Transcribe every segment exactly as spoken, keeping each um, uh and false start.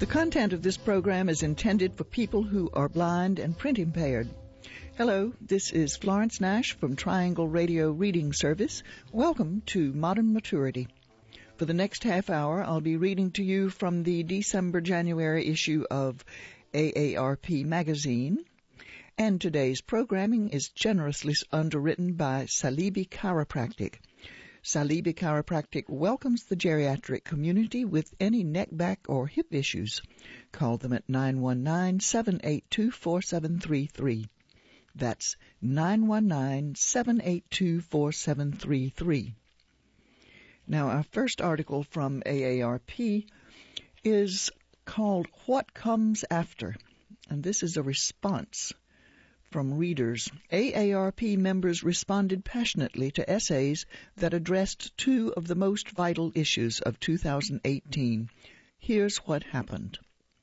The content of this program is intended for people who are blind and print impaired. Hello, this is Florence Nash from Triangle Radio Reading Service. Welcome to Modern Maturity. For the next half hour, I'll be reading to you from the December-January issue of A A R P magazine. And today's programming is generously underwritten by Salibi Chiropractic. Salibi Chiropractic welcomes the geriatric community with any neck, back, or hip issues. Call them at nine one nine, seven eight two, four seven three three. That's nine one nine, seven eight two, four seven three three. Now, our first article from A A R P is called What Comes After? And this is a response from readers. A A R P members responded passionately to essays that addressed two of the most vital issues of two thousand eighteen. Here's what happened.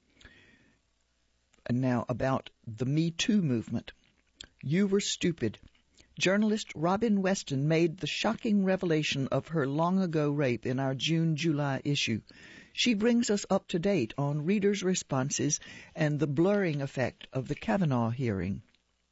And now about the Me Too movement. You were stupid. Journalist Robin Weston made the shocking revelation of her long-ago rape in our June-July issue. She brings us up to date on readers' responses and the blurring effect of the Kavanaugh hearing.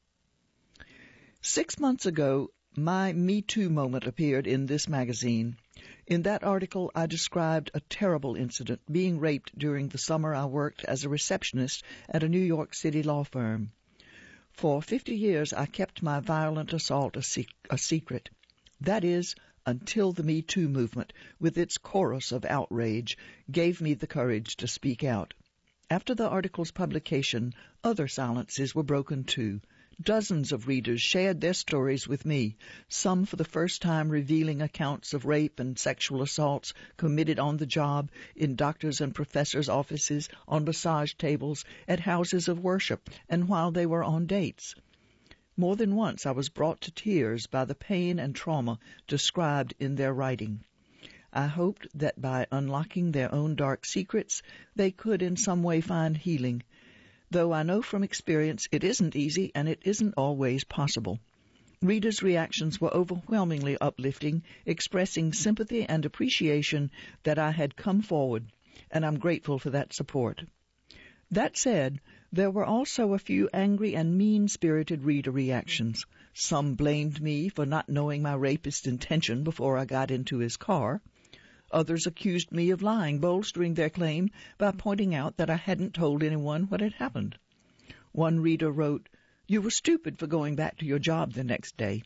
Six months ago, my Me Too moment appeared in this magazine. In that article, I described a terrible incident, being raped during the summer I worked as a receptionist at a New York City law firm. For fifty years, I kept my violent assault a, se- a secret. That is, until the Me Too movement, with its chorus of outrage, gave me the courage to speak out. After the article's publication, other silences were broken too. Dozens of readers shared their stories with me, some for the first time revealing accounts of rape and sexual assaults committed on the job, in doctors' and professors' offices, on massage tables, at houses of worship, and while they were on dates. More than once I was brought to tears by the pain and trauma described in their writing. I hoped that by unlocking their own dark secrets, they could in some way find healing, though I know from experience it isn't easy and it isn't always possible. Readers' reactions were overwhelmingly uplifting, expressing sympathy and appreciation that I had come forward, and I'm grateful for that support. That said, there were also a few angry and mean-spirited reader reactions. Some blamed me for not knowing my rapist's intention before I got into his car. Others accused me of lying, bolstering their claim by pointing out that I hadn't told anyone what had happened. One reader wrote, "You were stupid for going back to your job the next day."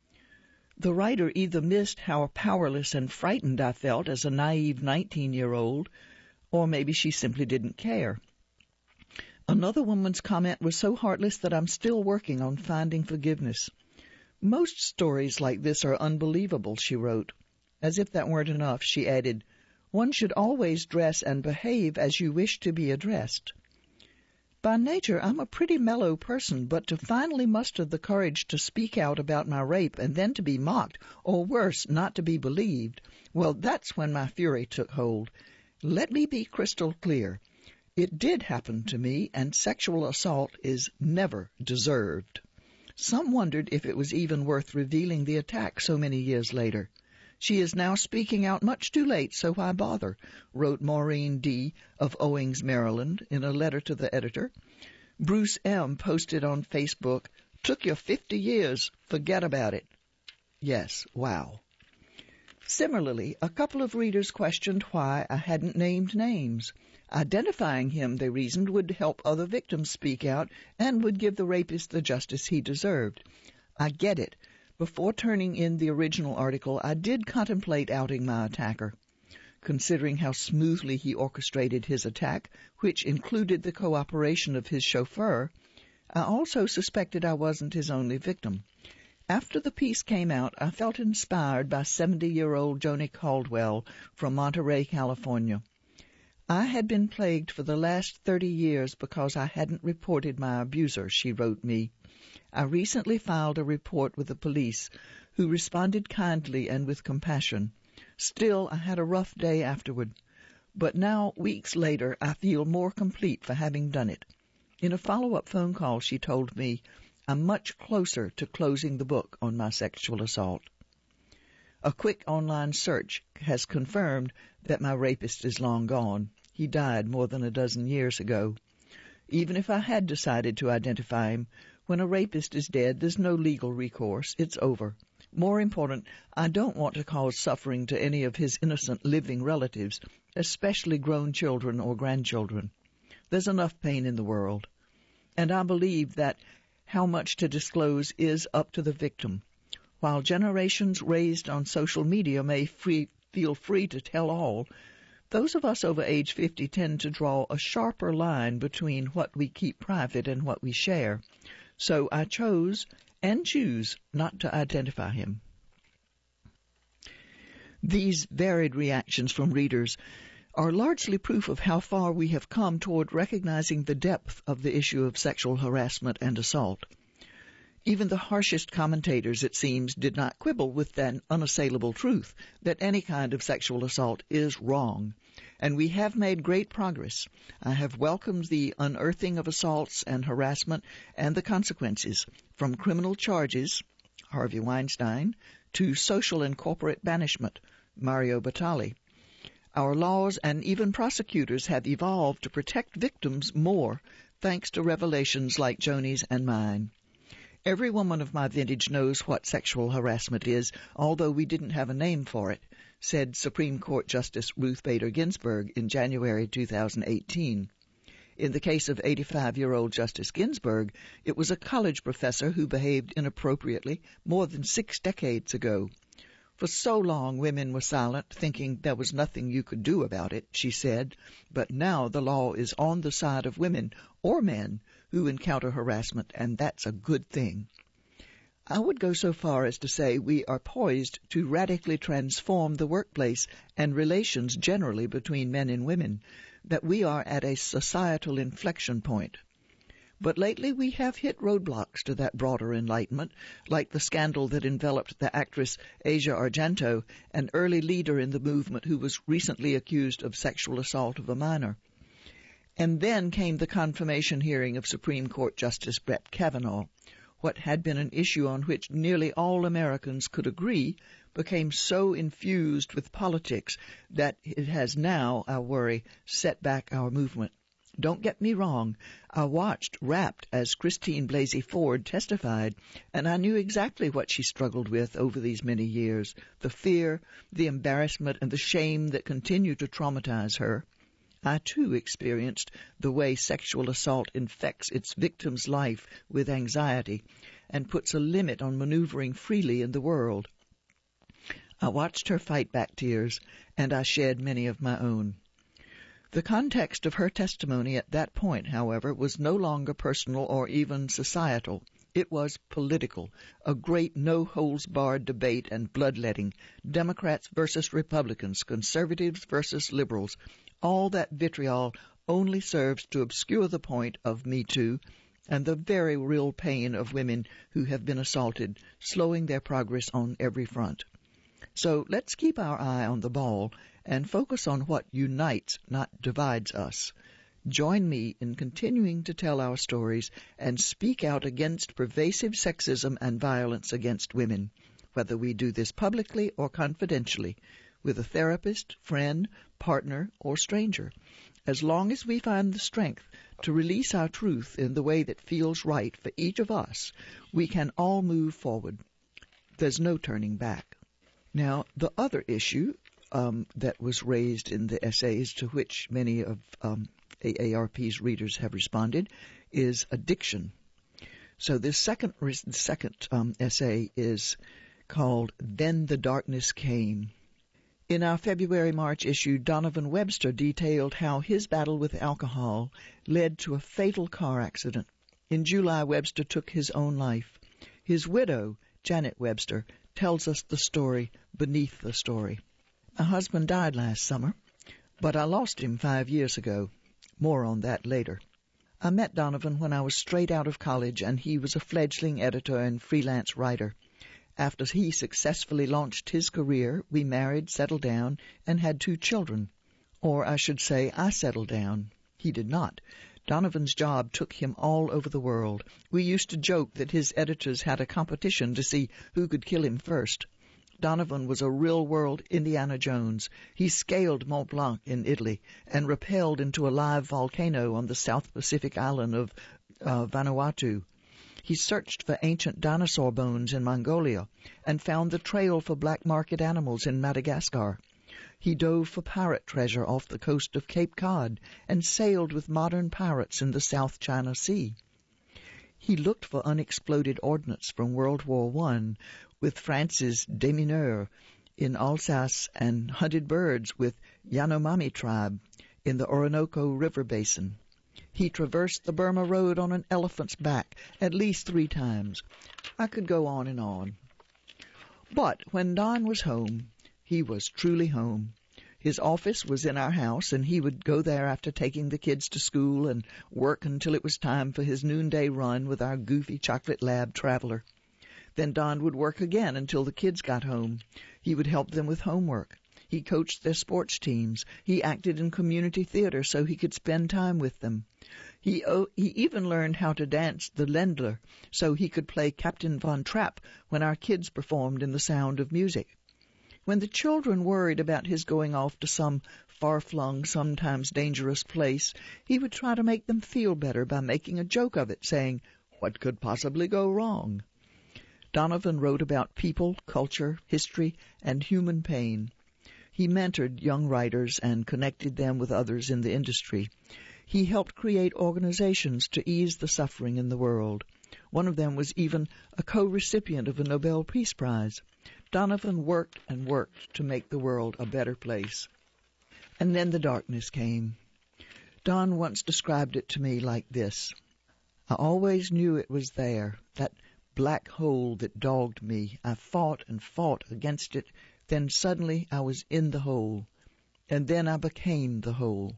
The writer either missed how powerless and frightened I felt as a naive nineteen-year-old, or maybe she simply didn't care. Another woman's comment was so heartless that I'm still working on finding forgiveness. "Most stories like this are unbelievable," she wrote. As if that weren't enough, she added, "One should always dress and behave as you wish to be addressed." By nature, I'm a pretty mellow person, but to finally muster the courage to speak out about my rape and then to be mocked, or worse, not to be believed, well, that's when my fury took hold. Let me be crystal clear. It did happen to me, and sexual assault is never deserved. Some wondered if it was even worth revealing the attack so many years later. "She is now speaking out much too late, so why bother?" wrote Maureen D. of Owings, Maryland, in a letter to the editor. Bruce M. posted on Facebook, "Took you fifty years, forget about it." Yes, wow. Similarly, a couple of readers questioned why I hadn't named names. Identifying him, they reasoned, would help other victims speak out and would give the rapist the justice he deserved. I get it. Before turning in the original article, I did contemplate outing my attacker. Considering how smoothly he orchestrated his attack, which included the cooperation of his chauffeur, I also suspected I wasn't his only victim. After the piece came out, I felt inspired by seventy-year-old Joni Caldwell from Monterey, California. "I had been plagued for the last thirty years because I hadn't reported my abuser," she wrote me. "I recently filed a report with the police, who responded kindly and with compassion. Still, I had a rough day afterward. But now, weeks later, I feel more complete for having done it." In a follow-up phone call, she told me, "I'm much closer to closing the book on my sexual assault." A quick online search has confirmed that my rapist is long gone. He died more than a dozen years ago. Even if I had decided to identify him, when a rapist is dead, there's no legal recourse. It's over. More important, I don't want to cause suffering to any of his innocent living relatives, especially grown children or grandchildren. There's enough pain in the world. And I believe that how much to disclose is up to the victim. While generations raised on social media may free, feel free to tell all, those of us over age fifty tend to draw a sharper line between what we keep private and what we share. So I chose and choose not to identify him. These varied reactions from readers are largely proof of how far we have come toward recognizing the depth of the issue of sexual harassment and assault. Even the harshest commentators, it seems, did not quibble with that unassailable truth that any kind of sexual assault is wrong. And we have made great progress. I have welcomed the unearthing of assaults and harassment and the consequences, from criminal charges, Harvey Weinstein, to social and corporate banishment, Mario Batali. Our laws and even prosecutors have evolved to protect victims more, thanks to revelations like Joni's and mine. Every woman of my vintage knows what sexual harassment is, although we didn't have a name for it, said Supreme Court Justice Ruth Bader Ginsburg in January two thousand eighteen. In the case of eighty-five-year-old Justice Ginsburg, it was a college professor who behaved inappropriately more than six decades ago. For so long women were silent, thinking there was nothing you could do about it, she said, but now the law is on the side of women or men who encounter harassment, and that's a good thing. I would go so far as to say we are poised to radically transform the workplace and relations generally between men and women, that we are at a societal inflection point. But lately we have hit roadblocks to that broader enlightenment, like the scandal that enveloped the actress Asia Argento, an early leader in the movement who was recently accused of sexual assault of a minor. And then came the confirmation hearing of Supreme Court Justice Brett Kavanaugh. What had been an issue on which nearly all Americans could agree became so infused with politics that it has now, I worry, set back our movement. Don't get me wrong, I watched rapt as Christine Blasey Ford testified, and I knew exactly what she struggled with over these many years, the fear, the embarrassment, and the shame that continue to traumatize her. I, too, experienced the way sexual assault infects its victim's life with anxiety and puts a limit on maneuvering freely in the world. I watched her fight back tears, and I shed many of my own. The context of her testimony at that point, however, was no longer personal or even societal. It was political, a great no-holds-barred debate and bloodletting, Democrats versus Republicans, conservatives versus liberals. All that vitriol only serves to obscure the point of Me Too and the very real pain of women who have been assaulted, slowing their progress on every front. So let's keep our eye on the ball and focus on what unites, not divides us. Join me in continuing to tell our stories and speak out against pervasive sexism and violence against women, whether we do this publicly or confidentially, with a therapist, friend, partner, or stranger. As long as we find the strength to release our truth in the way that feels right for each of us, we can all move forward. There's no turning back. Now, the other issue um, that was raised in the essays to which many of um, A A R P's readers have responded is addiction. So this second, second um, essay is called Then the Darkness Came. In our February-March issue, Donovan Webster detailed how his battle with alcohol led to a fatal car accident. In July, Webster took his own life. His widow, Janet Webster, tells us the story beneath the story. My husband died last summer, but I lost him five years ago. More on that later. I met Donovan when I was straight out of college, and he was a fledgling editor and freelance writer. After he successfully launched his career, we married, settled down, and had two children. Or I should say, I settled down. He did not. Donovan's job took him all over the world. We used to joke that his editors had a competition to see who could kill him first. Donovan was a real-world Indiana Jones. He scaled Mont Blanc in Italy and rappelled into a live volcano on the South Pacific island of uh, Vanuatu. He searched for ancient dinosaur bones in Mongolia and found the trail for black market animals in Madagascar. He dove for pirate treasure off the coast of Cape Cod and sailed with modern pirates in the South China Sea. He looked for unexploded ordnance from World War One with France's Démineurs in Alsace and hunted birds with Yanomami tribe in the Orinoco River Basin. He traversed the Burma Road on an elephant's back at least three times. I could go on and on. But when Don was home, he was truly home. His office was in our house, and he would go there after taking the kids to school and work until it was time for his noonday run with our goofy chocolate lab Traveler. Then Don would work again until the kids got home. He would help them with homework. He coached their sports teams. He acted in community theater so he could spend time with them. He, oh, he even learned how to dance the Ländler so he could play Captain Von Trapp when our kids performed in The Sound of Music. When the children worried about his going off to some far-flung, sometimes dangerous place, he would try to make them feel better by making a joke of it, saying, "What could possibly go wrong?" Donovan wrote about people, culture, history, and human pain. He mentored young writers and connected them with others in the industry. He helped create organizations to ease the suffering in the world. One of them was even a co-recipient of a Nobel Peace Prize. Donovan worked and worked to make the world a better place. And then the darkness came. Don once described it to me like this. I always knew it was there, that black hole that dogged me. I fought and fought against it. Then suddenly I was in the hole. And then I became the hole.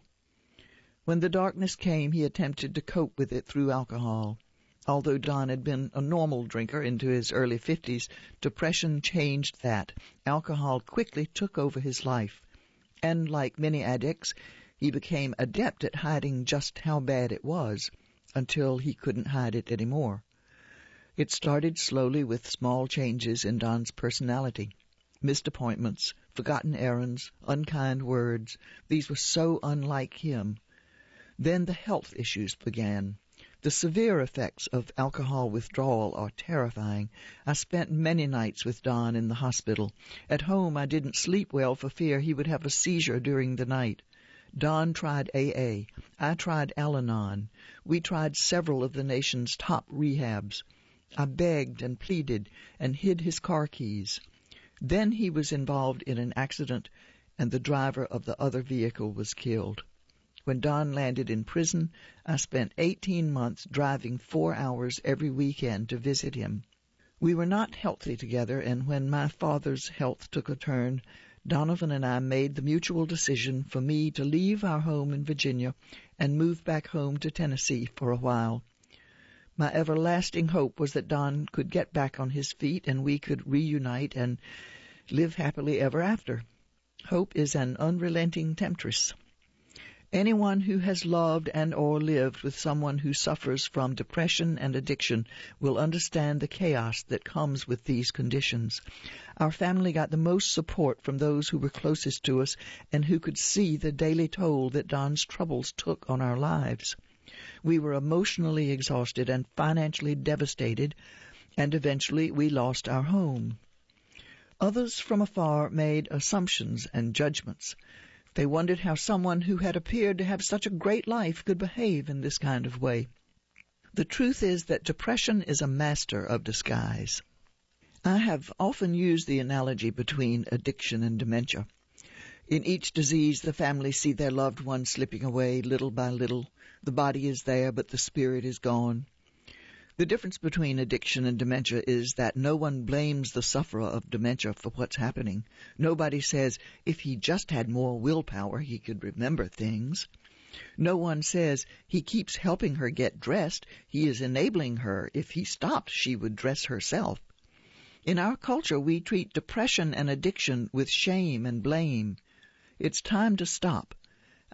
When the darkness came, he attempted to cope with it through alcohol. Although Don had been a normal drinker into his early fifties, depression changed that. Alcohol quickly took over his life. And like many addicts, he became adept at hiding just how bad it was, until he couldn't hide it anymore. It started slowly with small changes in Don's personality. Missed appointments, forgotten errands, unkind words. These were so unlike him. Then the health issues began. The severe effects of alcohol withdrawal are terrifying. I spent many nights with Don in the hospital. At home, I didn't sleep well for fear he would have a seizure during the night. Don tried A A. I tried Al-Anon. We tried several of the nation's top rehabs. I begged and pleaded and hid his car keys. Then he was involved in an accident, and the driver of the other vehicle was killed. When Don landed in prison, I spent eighteen months driving four hours every weekend to visit him. We were not healthy together, and when my father's health took a turn, Donovan and I made the mutual decision for me to leave our home in Virginia and move back home to Tennessee for a while. My everlasting hope was that Don could get back on his feet and we could reunite and live happily ever after. Hope is an unrelenting temptress. Anyone who has loved and or lived with someone who suffers from depression and addiction will understand the chaos that comes with these conditions. Our family got the most support from those who were closest to us and who could see the daily toll that Don's troubles took on our lives. We were emotionally exhausted and financially devastated, and eventually we lost our home. Others from afar made assumptions and judgments. They wondered how someone who had appeared to have such a great life could behave in this kind of way. The truth is that depression is a master of disguise. I have often used the analogy between addiction and dementia. In each disease, the family see their loved one slipping away little by little. The body is there, but the spirit is gone. The difference between addiction and dementia is that no one blames the sufferer of dementia for what's happening. Nobody says, if he just had more willpower, he could remember things. No one says, he keeps helping her get dressed. He is enabling her. If he stopped, she would dress herself. In our culture, we treat depression and addiction with shame and blame. It's time to stop.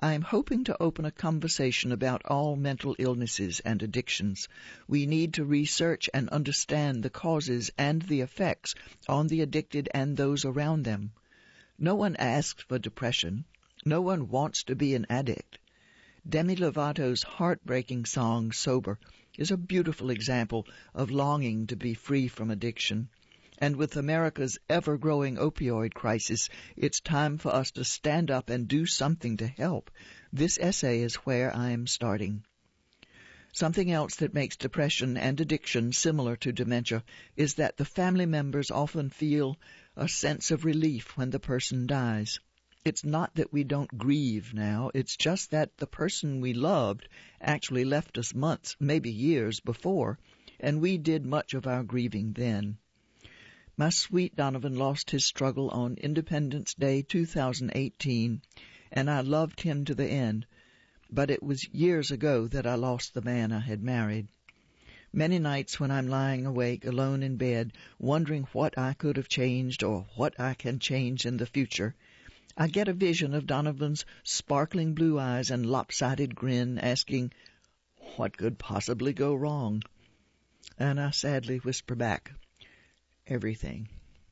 I am hoping to open a conversation about all mental illnesses and addictions. We need to research and understand the causes and the effects on the addicted and those around them. No one asks for depression. No one wants to be an addict. Demi Lovato's heartbreaking song, Sober, is a beautiful example of longing to be free from addiction. And with America's ever-growing opioid crisis, it's time for us to stand up and do something to help. This essay is where I am starting. Something else that makes depression and addiction similar to dementia is that the family members often feel a sense of relief when the person dies. It's not that we don't grieve now, it's just that the person we loved actually left us months, maybe years before, and we did much of our grieving then. My sweet Donovan lost his struggle on Independence Day two thousand eighteen, and I loved him to the end, but it was years ago that I lost the man I had married. Many nights when I'm lying awake alone in bed, wondering what I could have changed or what I can change in the future, I get a vision of Donovan's sparkling blue eyes and lopsided grin, asking, "What could possibly go wrong?" And I sadly whisper back, "Everything."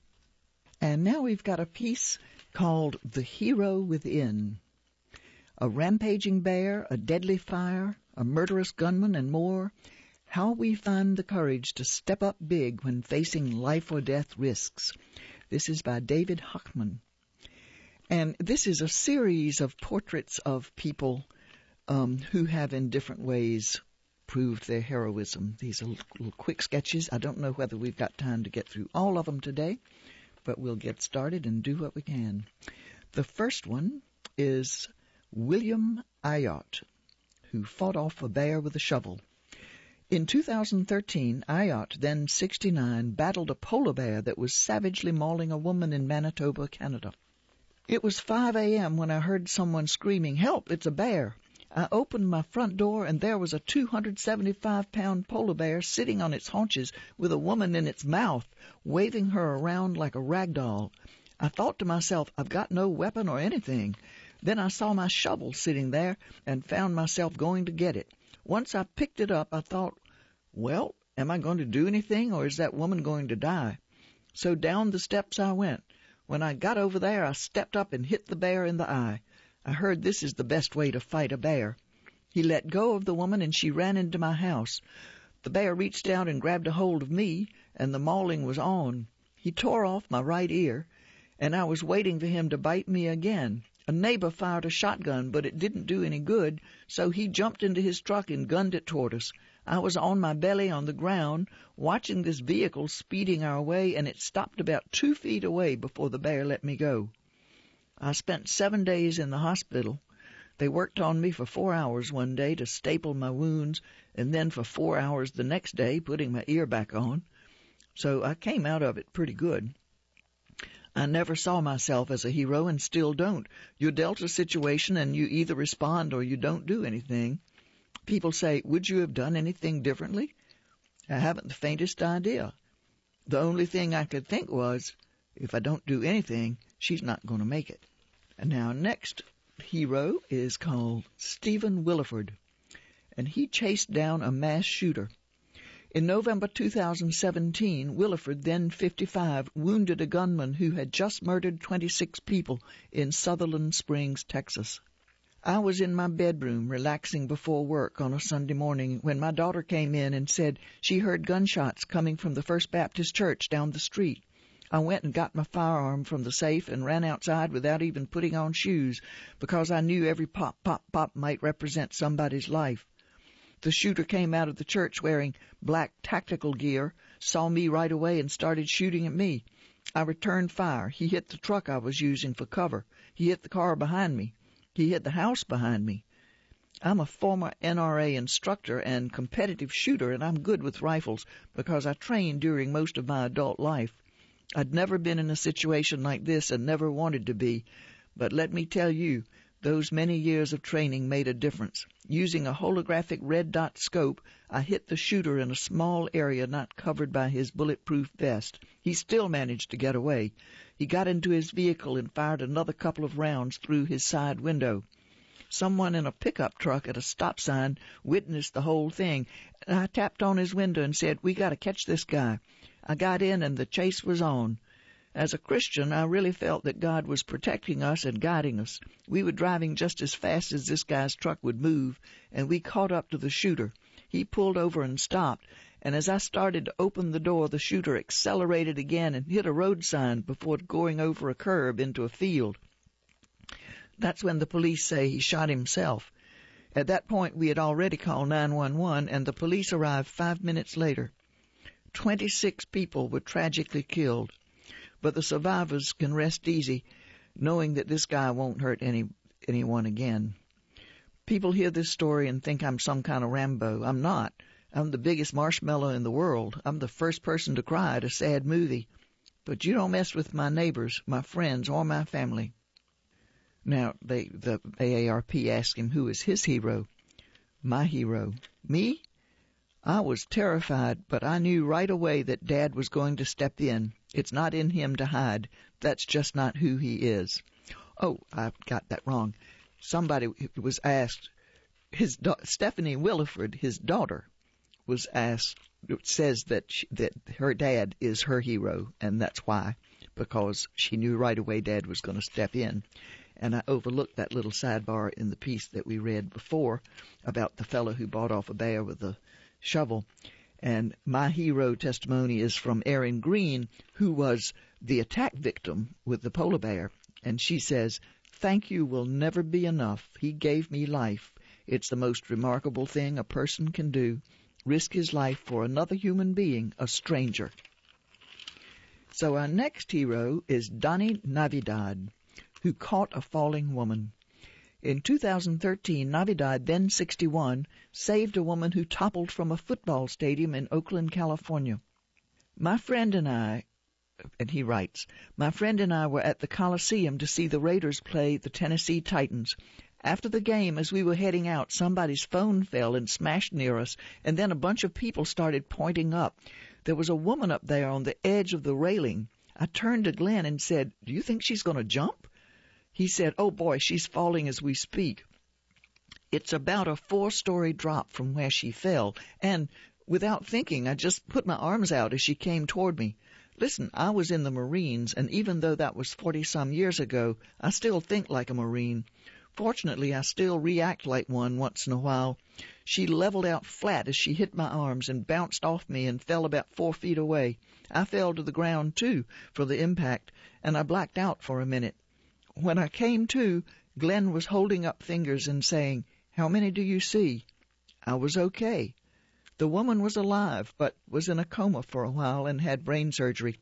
And now we've got a piece called The Hero Within. A rampaging bear, a deadly fire, a murderous gunman, and more. How we find the courage to step up big when facing life or death risks. This is by David Hockman. And this is a series of portraits of people um, who have in different ways proved their heroism. These are little quick sketches. I don't know whether we've got time to get through all of them today, but we'll get started and do what we can. The first one is William Ayotte, who fought off a bear with a shovel. In two thousand thirteen, Ayotte, then sixty-nine, battled a polar bear that was savagely mauling a woman in Manitoba, Canada. It was five a.m. when I heard someone screaming, "Help, it's a bear!" I opened my front door, and there was a two hundred seventy-five pound polar bear sitting on its haunches with a woman in its mouth, waving her around like a rag doll. I thought to myself, I've got no weapon or anything. Then I saw my shovel sitting there and found myself going to get it. Once I picked it up, I thought, well, am I going to do anything, or is that woman going to die? So down the steps I went. When I got over there, I stepped up and hit the bear in the eye. I heard this is the best way to fight a bear. He let go of the woman, and she ran into my house. The bear reached out and grabbed a hold of me, and the mauling was on. He tore off my right ear, and I was waiting for him to bite me again. A neighbor fired a shotgun, but it didn't do any good, so he jumped into his truck and gunned it toward us. I was on my belly on the ground, watching this vehicle speeding our way, and it stopped about two feet away before the bear let me go. I spent seven days in the hospital. They worked on me for four hours one day to staple my wounds, and then for four hours the next day, putting my ear back on. So I came out of it pretty good. I never saw myself as a hero and still don't. You're dealt a situation and you either respond or you don't do anything. People say, would you have done anything differently? I haven't the faintest idea. The only thing I could think was, if I don't do anything, she's not going to make it. And now next hero is called Stephen Williford, and he chased down a mass shooter. In November two thousand seventeen, Williford, then fifty-five, wounded a gunman who had just murdered twenty-six people in Sutherland Springs, Texas. I was in my bedroom relaxing before work on a Sunday morning when my daughter came in and said she heard gunshots coming from the First Baptist Church down the street. I went and got my firearm from the safe and ran outside without even putting on shoes because I knew every pop, pop, pop might represent somebody's life. The shooter came out of the church wearing black tactical gear, saw me right away and started shooting at me. I returned fire. He hit the truck I was using for cover. He hit the car behind me. He hit the house behind me. I'm a former N R A instructor and competitive shooter, and I'm good with rifles because I trained during most of my adult life. I'd never been in a situation like this and never wanted to be, but let me tell you, those many years of training made a difference. Using a holographic red dot scope, I hit the shooter in a small area not covered by his bulletproof vest. He still managed to get away. He got into his vehicle and fired another couple of rounds through his side window. Someone in a pickup truck at a stop sign witnessed the whole thing. I tapped on his window and said, "We got to catch this guy." I got in and the chase was on. As a Christian, I really felt that God was protecting us and guiding us. We were driving just as fast as this guy's truck would move, and we caught up to the shooter. He pulled over and stopped, and as I started to open the door, the shooter accelerated again and hit a road sign before going over a curb into a field. That's when the police say he shot himself. At that point, we had already called nine one one, and the police arrived five minutes later. Twenty-six people were tragically killed. But the survivors can rest easy, knowing that this guy won't hurt any anyone again. People hear this story and think I'm some kind of Rambo. I'm not. I'm the biggest marshmallow in the world. I'm the first person to cry at a sad movie. But you don't mess with my neighbors, my friends, or my family. Now, they, the A A R P asked him who is his hero. My hero. Me? I was terrified, but I knew right away that Dad was going to step in. It's not in him to hide. That's just not who he is. Oh, I got that wrong. Somebody was asked, his da- Stephanie Williford, his daughter, was asked, says that she, that her dad is her hero, and that's why, because she knew right away Dad was going to step in. And I overlooked that little sidebar in the piece that we read before about the fellow who bought off a bear with a shovel. And my hero testimony is from Erin Green, who was the attack victim with the polar bear. And she says, "Thank you will never be enough. He gave me life. It's the most remarkable thing a person can do. Risk his life for another human being, a stranger." So our next hero is Donnie Navidad, who caught a falling woman. In two thousand thirteen, Navidad, then sixty-one, saved a woman who toppled from a football stadium in Oakland, California. My friend and I, and he writes, my friend and I were at the Coliseum to see the Raiders play the Tennessee Titans. After the game, as we were heading out, somebody's phone fell and smashed near us, and then a bunch of people started pointing up. There was a woman up there on the edge of the railing. I turned to Glenn and said, "Do you think she's going to jump?" He said, "Oh boy, she's falling as we speak." It's about a four-story drop from where she fell, and without thinking, I just put my arms out as she came toward me. Listen, I was in the Marines, and even though that was forty-some years ago, I still think like a Marine. Fortunately, I still react like one once in a while. She leveled out flat as she hit my arms and bounced off me and fell about four feet away. I fell to the ground, too, for the impact, and I blacked out for a minute. When I came to, Glenn was holding up fingers and saying, "How many do you see?" I was okay. The woman was alive, but was in a coma for a while and had brain surgery.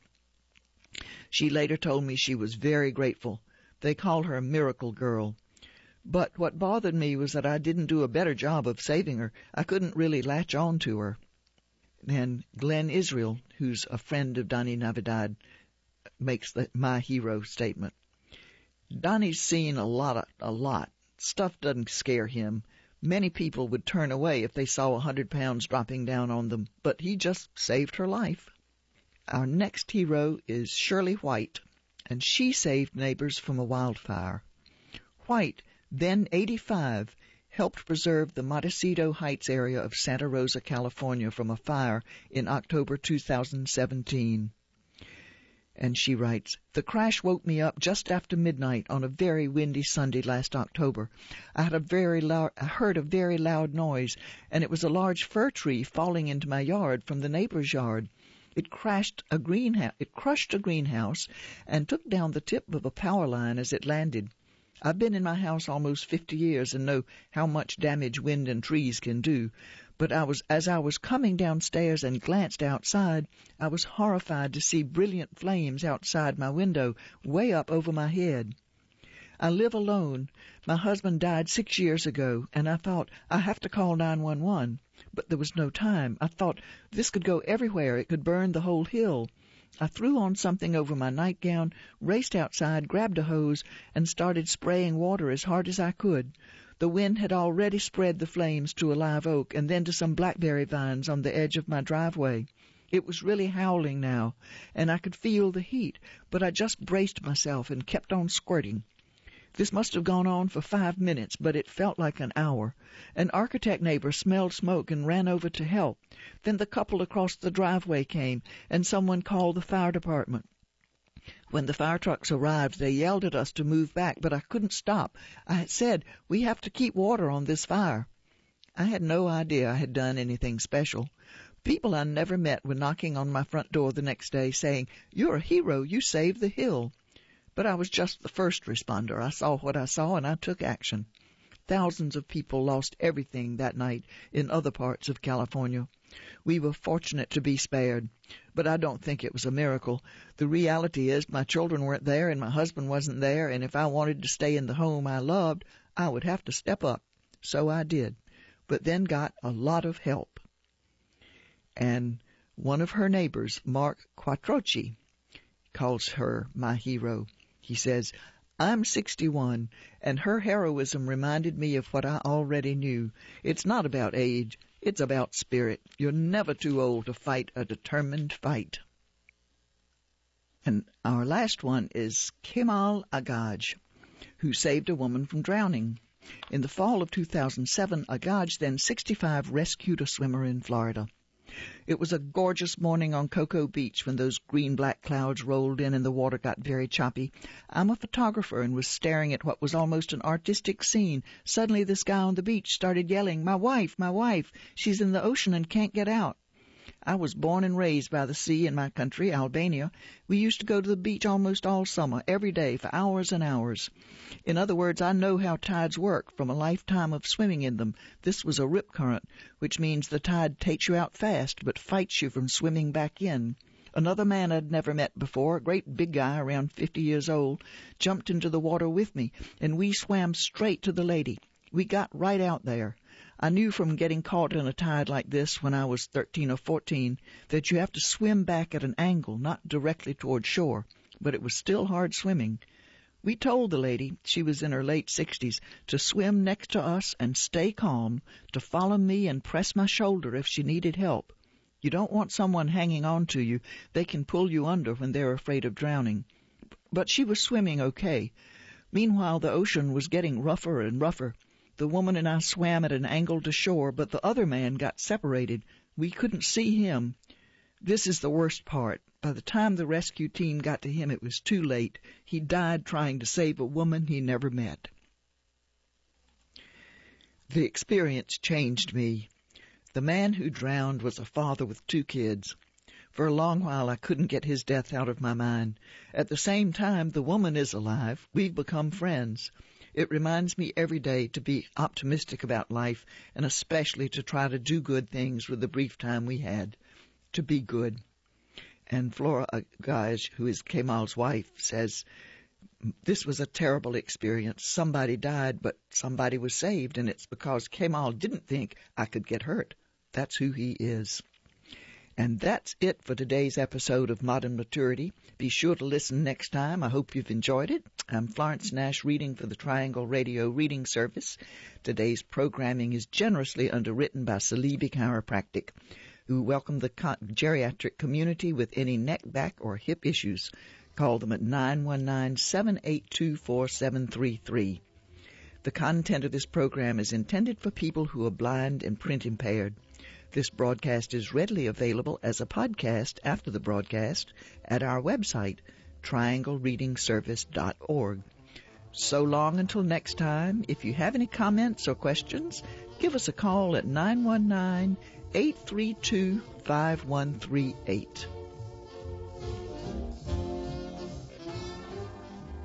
She later told me she was very grateful. They called her a miracle girl. But what bothered me was that I didn't do a better job of saving her. I couldn't really latch on to her. And Glenn Israel, who's a friend of Donnie Navidad, makes the my hero statement. Donnie's seen a lot, of, a lot. Stuff doesn't scare him. Many people would turn away if they saw a hundred pounds dropping down on them, but he just saved her life. Our next hero is Shirley White, and she saved neighbors from a wildfire. White, then eighty-five, helped preserve the Montecito Heights area of Santa Rosa, California from a fire in October two thousand seventeen. And she writes, "The crash woke me up just after midnight on a very windy Sunday last October. I had a very loud, I heard a very loud noise, and it was a large fir tree falling into my yard from the neighbor's yard. It crashed a greenhouse, it crushed a greenhouse and took down the tip of a power line as it landed. I've been in my house almost fifty years and know how much damage wind and trees can do. But I was, as I was coming downstairs and glanced outside, I was horrified to see brilliant flames outside my window, way up over my head. I live alone. My husband died six years ago, and I thought, I have to call nine one one. But there was no time. I thought, this could go everywhere. It could burn the whole hill. I threw on something over my nightgown, raced outside, grabbed a hose, and started spraying water as hard as I could. The wind had already spread the flames to a live oak and then to some blackberry vines on the edge of my driveway. It was really howling now, and I could feel the heat, but I just braced myself and kept on squirting. This must have gone on for five minutes, but it felt like an hour. An architect neighbor smelled smoke and ran over to help. Then the couple across the driveway came, and someone called the fire department. When the fire trucks arrived, they yelled at us to move back, but I couldn't stop. I had said, "We have to keep water on this fire." I had no idea I had done anything special. People I never met were knocking on my front door the next day saying, "You're a hero, you saved the hill." But I was just the first responder. I saw what I saw, and I took action. Thousands of people lost everything that night in other parts of California. We were fortunate to be spared, but I don't think it was a miracle. The reality is my children weren't there and my husband wasn't there, and if I wanted to stay in the home I loved, I would have to step up. So I did, but then got a lot of help. And one of her neighbors, Mark Quattrochi, calls her my hero. He says, "I'm sixty-one, and her heroism reminded me of what I already knew. It's not about age, it's about spirit. You're never too old to fight a determined fight." And our last one is Kemal Agaj, who saved a woman from drowning. In the fall of two thousand seven, Agaj, then sixty-five, rescued a swimmer in Florida. It was a gorgeous morning on Cocoa Beach when those green-black clouds rolled in and the water got very choppy. I'm a photographer and was staring at what was almost an artistic scene. Suddenly this guy on the beach started yelling, "My wife, my wife, she's in the ocean and can't get out." I was born and raised by the sea in my country, Albania. We used to go to the beach almost all summer, every day, for hours and hours. In other words, I know how tides work from a lifetime of swimming in them. This was a rip current, which means the tide takes you out fast but fights you from swimming back in. Another man I'd never met before, a great big guy around fifty years old, jumped into the water with me, and we swam straight to the lady. We got right out there. I knew from getting caught in a tide like this when I was thirteen or fourteen that you have to swim back at an angle, not directly toward shore, but it was still hard swimming. We told the lady, she was in her late sixties, to swim next to us and stay calm, to follow me and press my shoulder if she needed help. You don't want someone hanging on to you. They can pull you under when they're afraid of drowning. But she was swimming okay. Meanwhile, the ocean was getting rougher and rougher. The woman and I swam at an angle to shore, but the other man got separated. We couldn't see him. This is the worst part. By the time the rescue team got to him, it was too late. He died trying to save a woman he never met. The experience changed me. The man who drowned was a father with two kids. For a long while, I couldn't get his death out of my mind. At the same time, the woman is alive. We've become friends. It reminds me every day to be optimistic about life, and especially to try to do good things with the brief time we had. To be good. And Flora Agaj, who is Kemal's wife, says, "This was a terrible experience. Somebody died, but somebody was saved, and it's because Kemal didn't think I could get hurt. That's who he is." And that's it for today's episode of Modern Maturity. Be sure to listen next time. I hope you've enjoyed it. I'm Florence Nash, reading for the Triangle Radio Reading Service. Today's programming is generously underwritten by Salibi Chiropractic, who welcome the geriatric community with any neck, back, or hip issues. Call them at nine one nine, seven eight two, four seven three three. The content of this program is intended for people who are blind and print impaired. This broadcast is readily available as a podcast after the broadcast at our website, triangle reading service dot org. So long until next time. If you have any comments or questions, give us a call at nine one nine, eight three two, five one three eight.